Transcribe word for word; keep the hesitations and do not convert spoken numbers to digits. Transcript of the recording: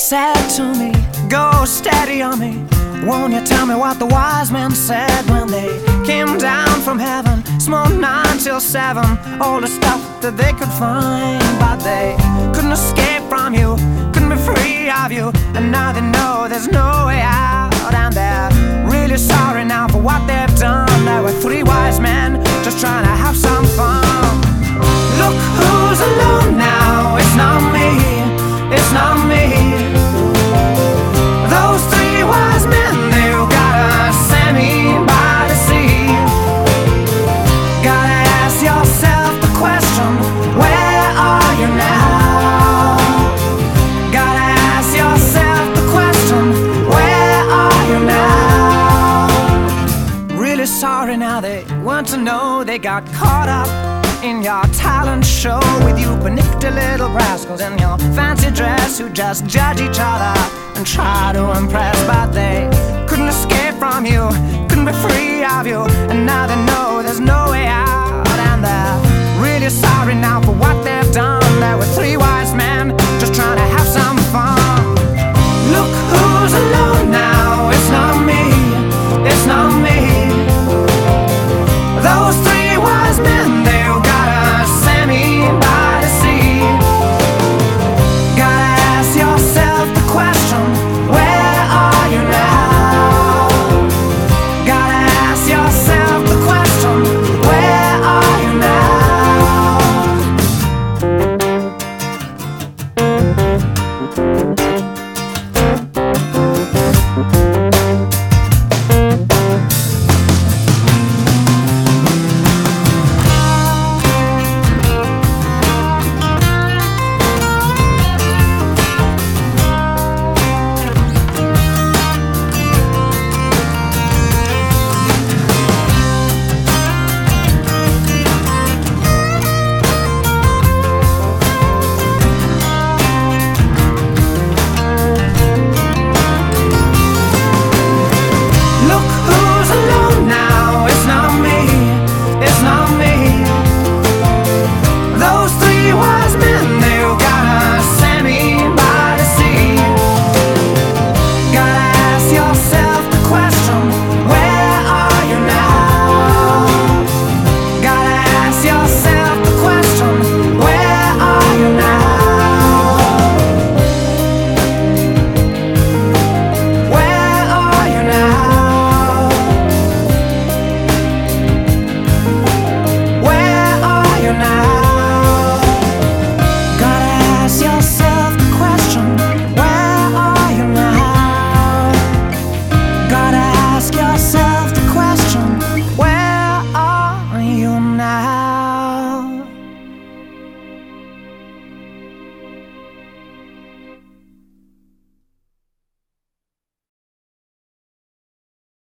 said to me, go steady on me. Won't you tell me what the wise men said when they came down from heaven? Smoked nine till seven, all the stuff that they could find. But they couldn't escape from you, couldn't be free of you. And now they know there's no way out, and they're really sorry now for what they've done. There were three wise men just trying to have some fun. Look who's alone now, it's not me, it's not me. Those three wise men, they've gotta send me by the sea. Gotta ask yourself the question, where are you now? Gotta ask yourself the question, where are you now? Really sorry now, they want to know they got caught up in your talent show with you panicked little rascals in your fancy dress who just judge each other and try to impress. But they couldn't escape from you, couldn't be free of you, and now they